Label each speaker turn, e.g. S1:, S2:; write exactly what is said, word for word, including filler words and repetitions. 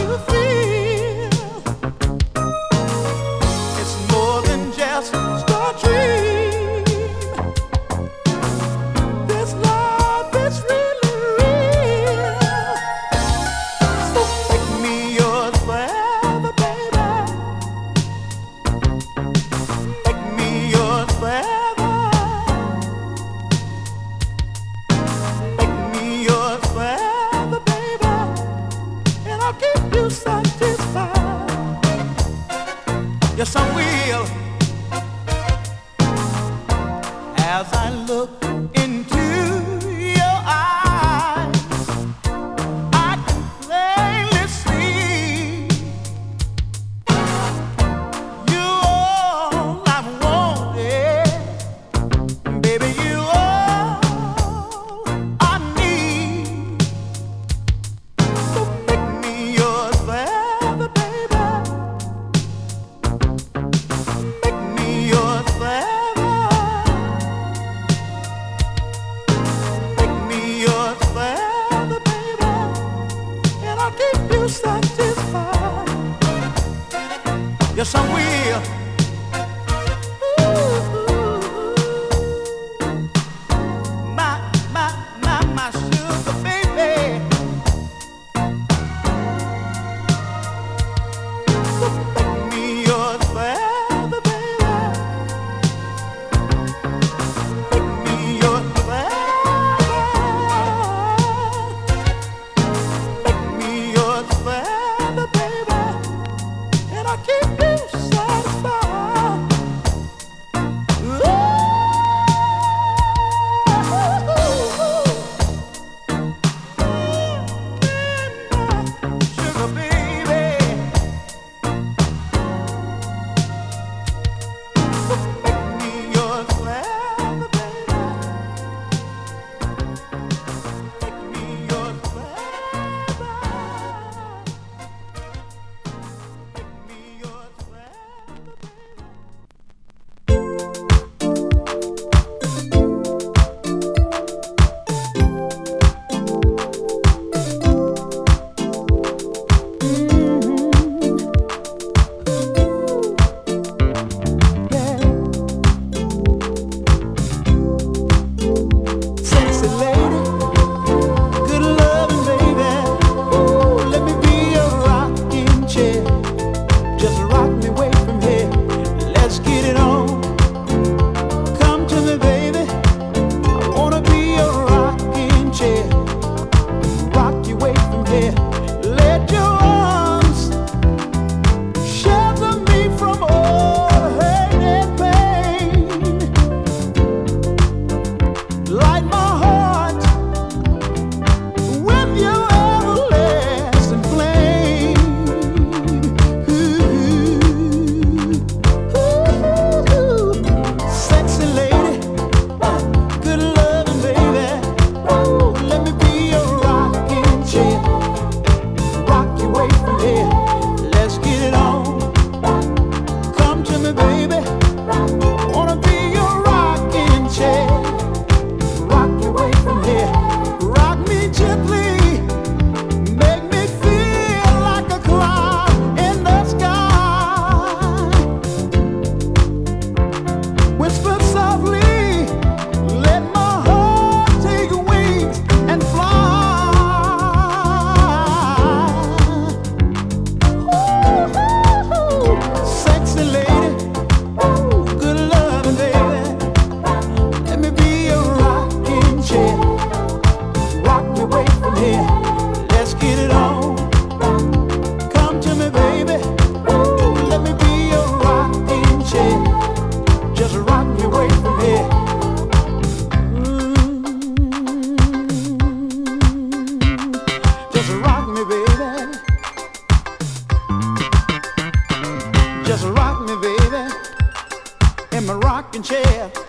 S1: Yes, I will. As I look into your eyes, I can plainly see you're all I've wanted, baby. You all I need. So make me yours forever, baby. Make me yours forever. Make me yours forever, baby. And I'll keep you satisfied. Yes, I will. Ooh, my, my, my, my sugar baby. So make me yours forever, baby. Make me yours forever. Make me yours forever, baby. And I'll keep you satisfied. Ooh, sugar baby. Make me yours forever, baby. Make me yours forever. Make me yours forever, baby. Sexy lady, good loving baby. Ooh, let me be your rocking chair. Just rock me away from here. Let's get it on. Come to me, baby. I wanna be your rocking chair. Rock you away from here. Let your arms shelter me from all hate and pain. Light my heart with your everlasting flame. Ooh, ooh, sexy lady, good loving baby. Ooh, let me be your rocking chair. Rock you away from here. Let's get it on. Come to me, baby. Wanna be your rocking chair. Rock you away from here. Rock me gently. Make me feel like a cloud in the sky. Whisper softly. Let my heart take wings and fly. Ooh, sexy lady. Ooh, good loving baby. Let me be your rocking chair. Rock me away from here. Let's get it on. Come to me, baby. Ooh, let me be your rocking chair. Just rock me away from here. Mm. Just rock me, baby. Just rock me, baby. In my rocking chair.